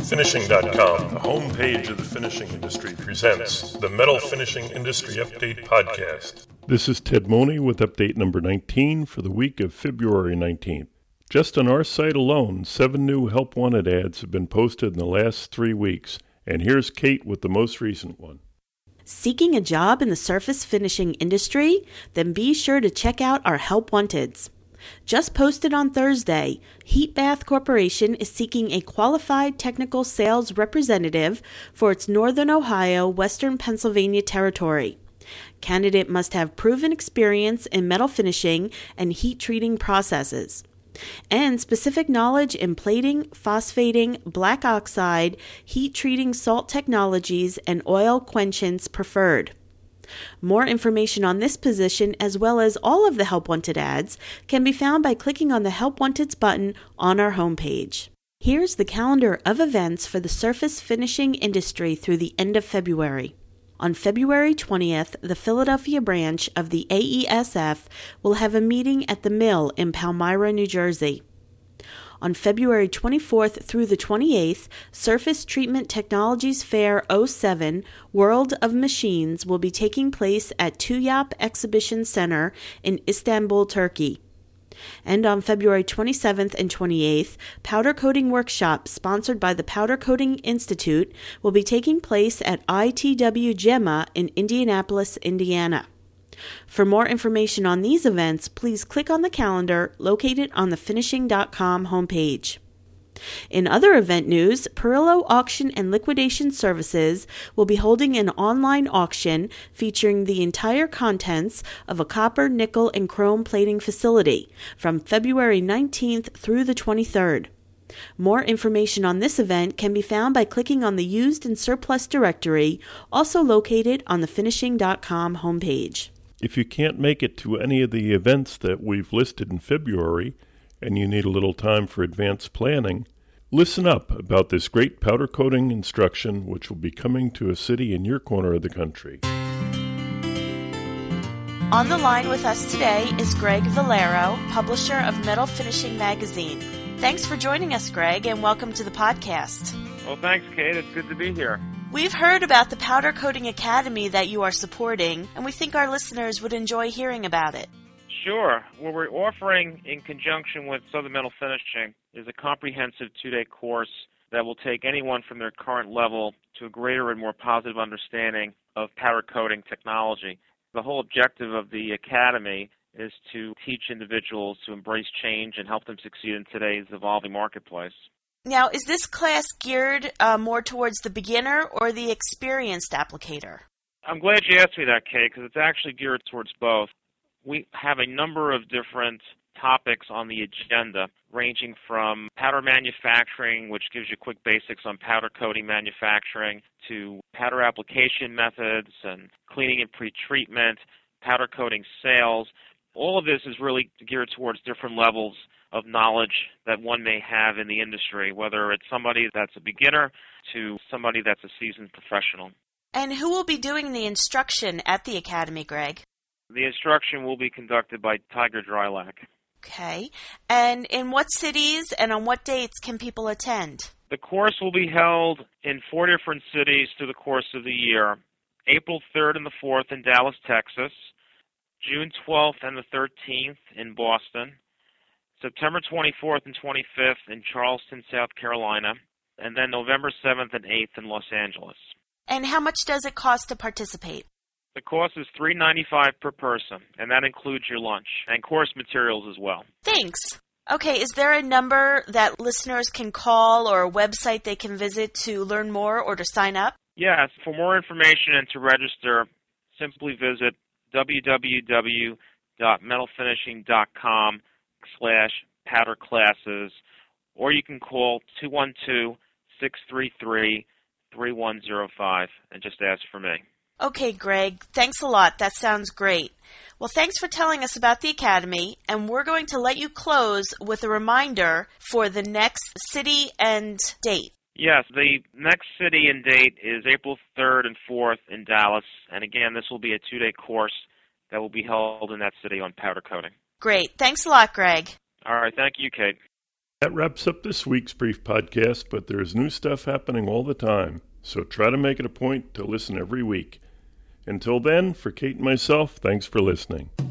Finishing.com, the homepage of the finishing industry, presents the Metal Finishing Industry Update Podcast. This is Ted Money with update number 19 for the week of February 19th. Just on our site alone, 7 new Help Wanted ads have been posted in the last 3 weeks, and here's Kate with the most recent one. Seeking a job in the surface finishing industry? Then be sure to check out our Help Wanteds. Just posted on Thursday, Heat Bath Corporation is seeking a qualified technical sales representative for its Northern Ohio, Western Pennsylvania territory. Candidate must have proven experience in metal finishing and heat treating processes, and specific knowledge in plating, phosphating, black oxide, heat treating salt technologies, and oil quenchants preferred. More information on this position, as well as all of the Help Wanted ads, can be found by clicking on the Help Wanteds button on our homepage. Here's the calendar of events for the surface finishing industry through the end of February. On February 20th, the Philadelphia branch of the AESF will have a meeting at the mill in Palmyra, New Jersey. On February 24th through the 28th, Surface Treatment Technologies Fair 07 World of Machines will be taking place at TÜYAP Exhibition Center in Istanbul, Turkey. And on February 27th and 28th, Powder Coating Workshop, sponsored by the Powder Coating Institute, will be taking place at ITW GEMA in Indianapolis, Indiana. For more information on these events, please click on the calendar located on the Finishing.com homepage. In other event news, Perillo Auction and Liquidation Services will be holding an online auction featuring the entire contents of a copper, nickel, and chrome plating facility from February 19th through the 23rd. More information on this event can be found by clicking on the Used and Surplus directory, also located on the Finishing.com homepage. If you can't make it to any of the events that we've listed in February, and you need a little time for advanced planning, listen up about this great powder coating instruction which will be coming to a city in your corner of the country. On the line with us today is Greg Valero, publisher of Metal Finishing Magazine. Thanks for joining us, Greg, and welcome to the podcast. Well, thanks, Kate. It's good to be here. We've heard about the Powder Coating Academy that you are supporting, and we think our listeners would enjoy hearing about it. Sure. What we're offering in conjunction with Southern Metal Finishing is a comprehensive 2-day course that will take anyone from their current level to a greater and more positive understanding of powder coating technology. The whole objective of the academy is to teach individuals to embrace change and help them succeed in today's evolving marketplace. Now, is this class geared more towards the beginner or the experienced applicator? I'm glad you asked me that, Kate, because it's actually geared towards both. We have a number of different topics on the agenda, ranging from powder manufacturing, which gives you quick basics on powder coating manufacturing, to powder application methods and cleaning and pretreatment, powder coating sales. All of this is really geared towards different levels of knowledge that one may have in the industry, whether it's somebody that's a beginner to somebody that's a seasoned professional. And who will be doing the instruction at the academy, Greg? The instruction will be conducted by Tiger Drylac. Okay. And in what cities and on what dates can people attend? The course will be held in 4 different cities through the course of the year. April 3rd and the 4th in Dallas, Texas. June 12th and the 13th in Boston. September 24th and 25th in Charleston, South Carolina, and then November 7th and 8th in Los Angeles. And how much does it cost to participate? The cost is $3.95 per person, and that includes your lunch and course materials as well. Thanks. Okay, is there a number that listeners can call or a website they can visit to learn more or to sign up? Yes, for more information and to register, simply visit www.metalfinishing.com/powder classes, or you can call 212-633-3105 and just ask for me. Okay, Greg, thanks a lot. That sounds great. Well, thanks for telling us about the Academy, and we're going to let you close with a reminder for the next city and date. Yes, the next city and date is April 3rd and 4th in Dallas, and again, this will be a 2-day course that will be held in that city on powder coating. Great. Thanks a lot, Greg. All right, thank you, Kate. That wraps up this week's brief podcast, but there's new stuff happening all the time, so try to make it a point to listen every week. Until then, for Kate and myself, thanks for listening.